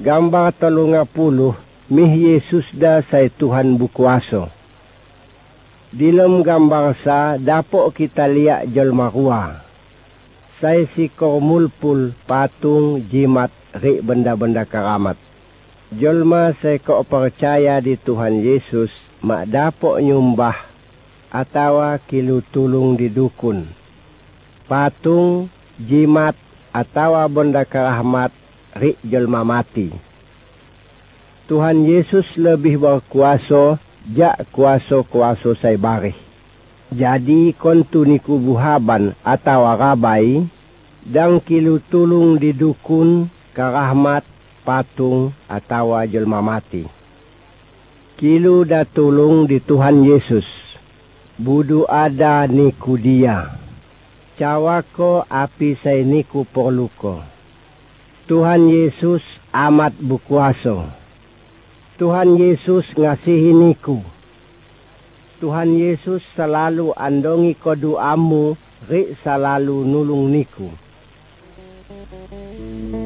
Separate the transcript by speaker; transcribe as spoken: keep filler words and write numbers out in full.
Speaker 1: Gambar tolong puluh mih Yesus da say Tuhan bukuaso. Dalam gambar sa dapok kita lihat jelma rua. Say sikor mulpul patung jimat rik benda-benda karamat. Jelma say kok percaya di Tuhan Yesus mak dapok nyumbah atau kilu tulung di dukun. Patung jimat atau benda karamat rik jelma mati. Tuhan Yesus lebih berkuasa jak kuasa-kuasa say barih. Jadi kontu niku buhaban atau rabai dan kilu tulung di dukun karahmat patung atau jelma mati. Kilu da tulung di Tuhan Yesus. Budu ada niku dia. Cawako api say niku perluko. Tuhan Yesus amat berkuasa. Tuhan Yesus ngasihi niku. Tuhan Yesus selalu andongi kodu amu, rik selalu nulung niku.